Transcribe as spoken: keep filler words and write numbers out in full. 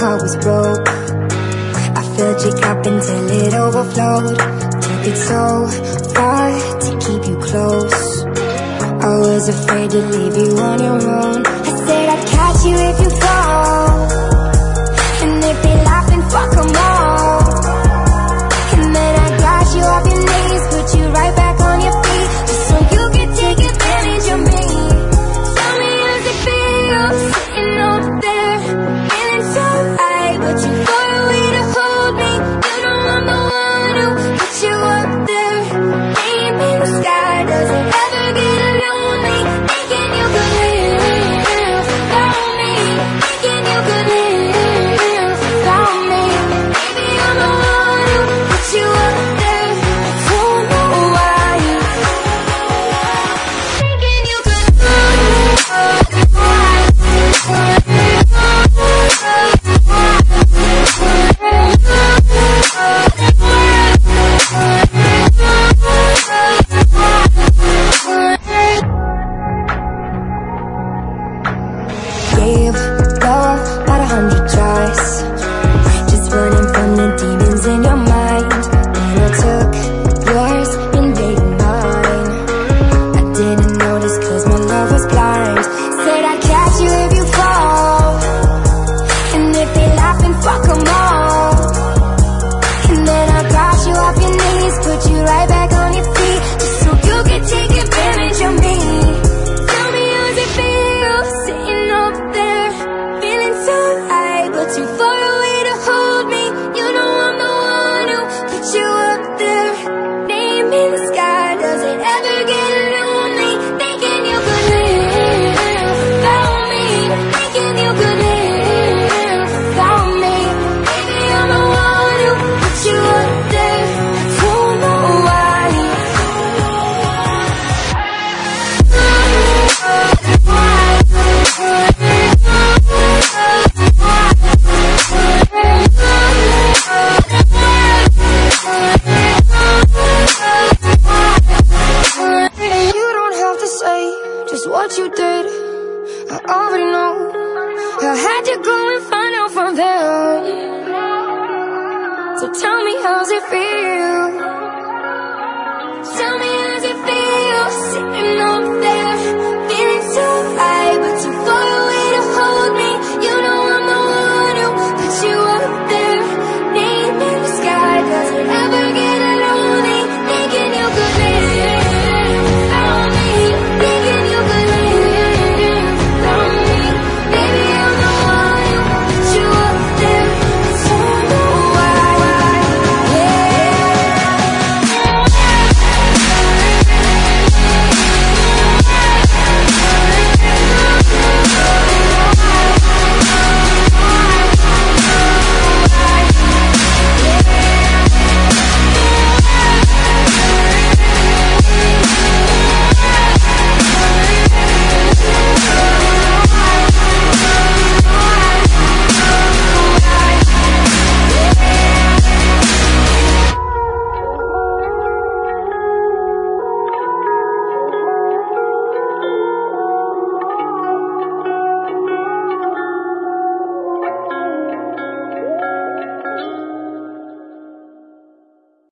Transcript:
heart was broke. I filled your cup until it overflowed. Took it so far to keep you close. I was afraid to leave you on your own. I said I'd catch you if you fall, and if they laugh, then fuck 'em all. And then I got you off your knees, put you right back on your feet, just so you could take advantage of me. Tell me how's it feel, sitting over there, feeling so high, but you far away to hold me. You know I'm the one who put you up there, name in the sky. Does it ever get lonely, thinking you could live without me, thinking you could live without me? Maybe I'm the one who put you up there, I don't know why, thinking you could live without me. Gave love about a hundred tries, just running from the demons in your mind. Then I took yours, invading mine. I didn't notice cause my love was blind. Said I'd catch you if you fall, and if they laugh, then fuck 'em all. And then I got you off your knees, put you right back on your feet, just so you could take advantage of me. Tell me how's it feel, sitting up there, feeling so high, but too far away to hold me. You know I'm the one who put you up there, name in the sky. Does it ever get lonely, thinking you could live without me, thinking you could live without me? Maybe I'm the one who put you up there, I don't know why. You don't have to say just what you did, I already know. I had to go and find out from them. So tell me how's it feel, tell me how's it feel, sitting up there, feeling so